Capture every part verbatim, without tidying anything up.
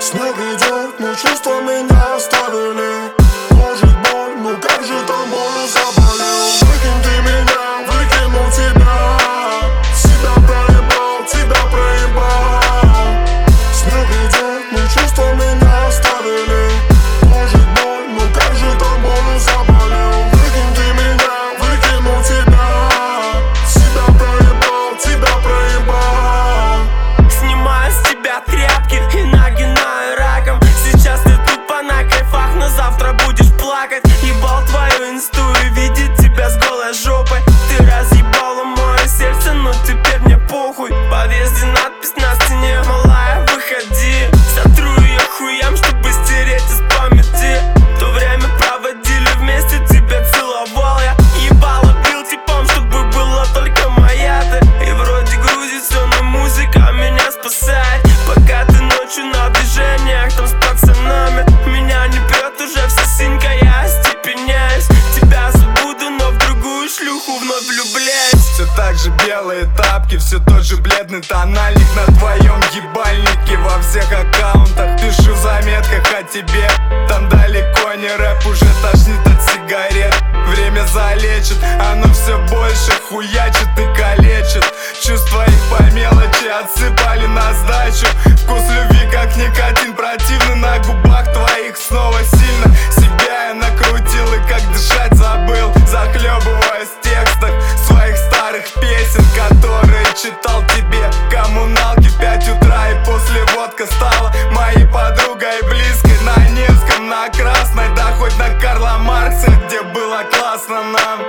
Снег идет, но чувства меня оставили. Может боль, но как же там больно заболел. Выкинь ты меня, выкину тебя. Себя проебал, тебя проебал. Снег идет, но чувства меня оставили. Может боль, но как же там больно заболел. Выкинь ты меня, выкину тебя. Себя проебал, тебя проебал. Снимаю с тебя тряпки и нагинаю раком. Сейчас ты тупо на кайфах, но завтра будешь плакать. Ебал твою инсту и видеть тебя с голой жопой. Ты разъебала мое сердце, но теперь мне похуй. Повесьте надпись на стене, малая, выходи. Сотру ее хуям, чтобы стереть из памяти. То время проводили вместе, тебя целовал я. Ебало бил типом, чтобы была только моя ты. И вроде грузит все, но музыка меня спасает. Пока ты ночью на движениях там с пацанами. Меня не прет уже вся синька, я остепеняюсь. Тебя забуду, но в другую шлюху вновь влюбляюсь. Все так же белые тапки, все тот же бледный тональник на твоем ебальнике во всех аккаунтах. Пишу в заметках о тебе, там далеко не рэп, уже тошнит от сигарет. Время залечит, оно все больше хуячит и калечит. Чувства их по мелочи отсыпали на сдачу. Вкус любви как никотин, противный на губах твоих снова сильно. Себя я накрутил и как дышать забыл, захлебываясь в текстах своих старых песен, которые читал тебе. Коммуналки в пять утра и после водка стала моей подругой близкой. На Невском, на Красной, да хоть на Карла Маркса, где было классно нам.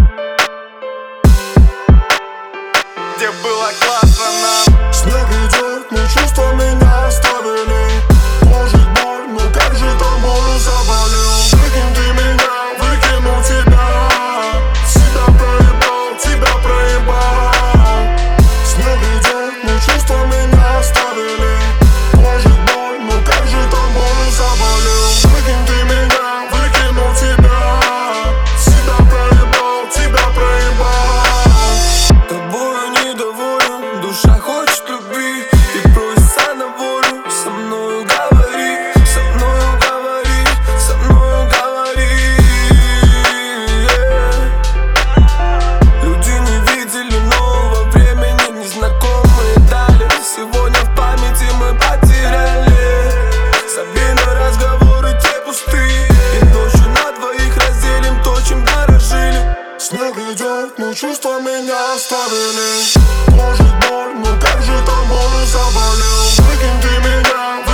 Где было классно нам. Снег идет, но чувства меня оставили. Может боль, но как же там больно заболел. Выкинь ты меня, выкину тебя. Себя проебал, тебя проебал. Снег идет, но чувства меня оставили. Может боль, но как же там больно заболел. Выкинь ты меня, выкину тебя. Себя проебал, тебя проебал. Тобою недоволен, душа хочет любви и просится на волю. Со мною говори, со мною говори, со мною говори, yeah. Люди не видели нового времени, незнакомые дали. Сегодня в памяти мы потеряли. Забей на разговоры те пустые, и ночью на двоих разделим то, чем дорожили. Снег идет, но чувства меня оставили. Может боль, но как же там больно заболел. Выкинь ты меня,